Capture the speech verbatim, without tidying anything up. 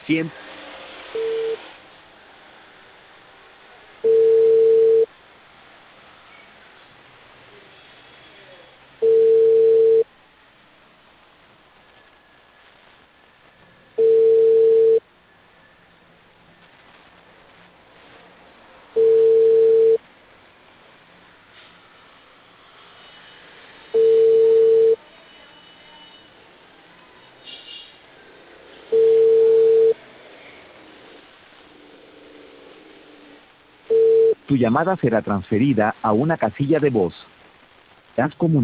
Siempre. Tu llamada será transferida a una casilla de voz. Haz comunicación.